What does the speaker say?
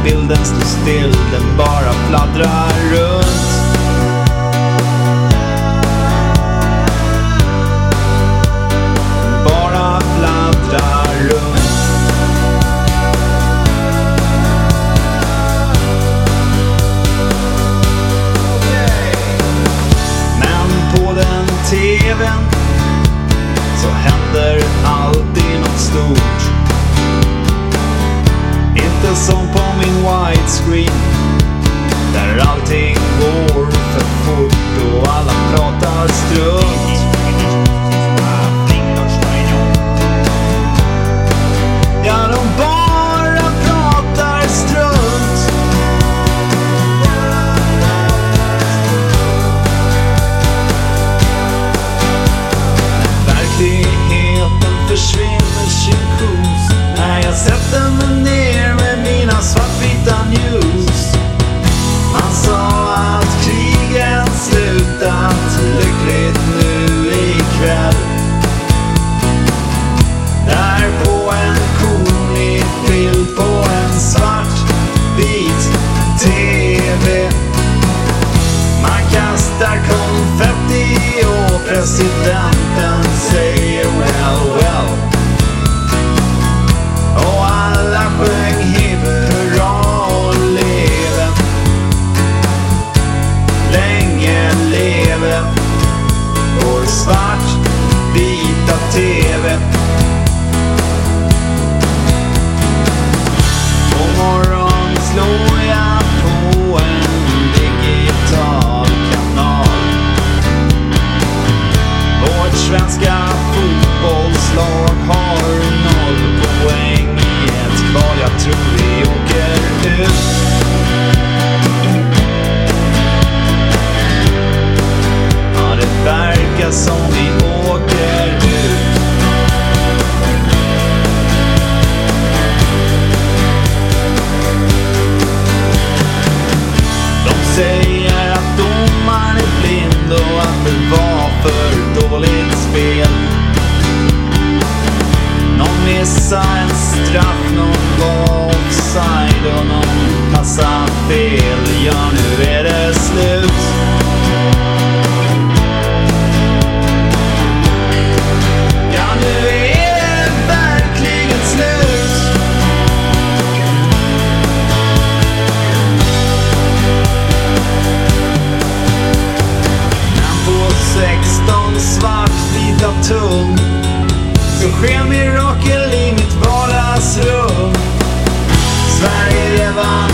bilden står still, den bara fladdrar runt. Bara fladdrar runt. TV:n så händer alltid något stort. Inte som på min widescreen där allting går för fort och alla pratar strunt. Ja, de bara pratar strunt. Verkligheten försvinner sin kurs när jag sätter mig ner med mina svartvita news. Man sa att krigen slutat lyckligt nu ikväll. Där på en konig bild på en svartvit TV. Man kastar konfetti och presidenten säger well, well. Och alla sjöng hipp hurra och leve. Länge leve vår svartvita TV. På morgon slår jag på en digital kanal. Vårt svenska fotbollslag har 0 poäng i ett kval. Jag tror vi åker ut. Ja, det verkar som vi åker ut. De säger att domaren är blind och att det var för dåligt spel. Någon missade en straff, någon var offside och någon passade fel. Ja, nu är det slut. Ja, nu är det verkligen slut. Men på 16 svartvita tum så sker mirakel i mitt vardagsrum. Sverige vann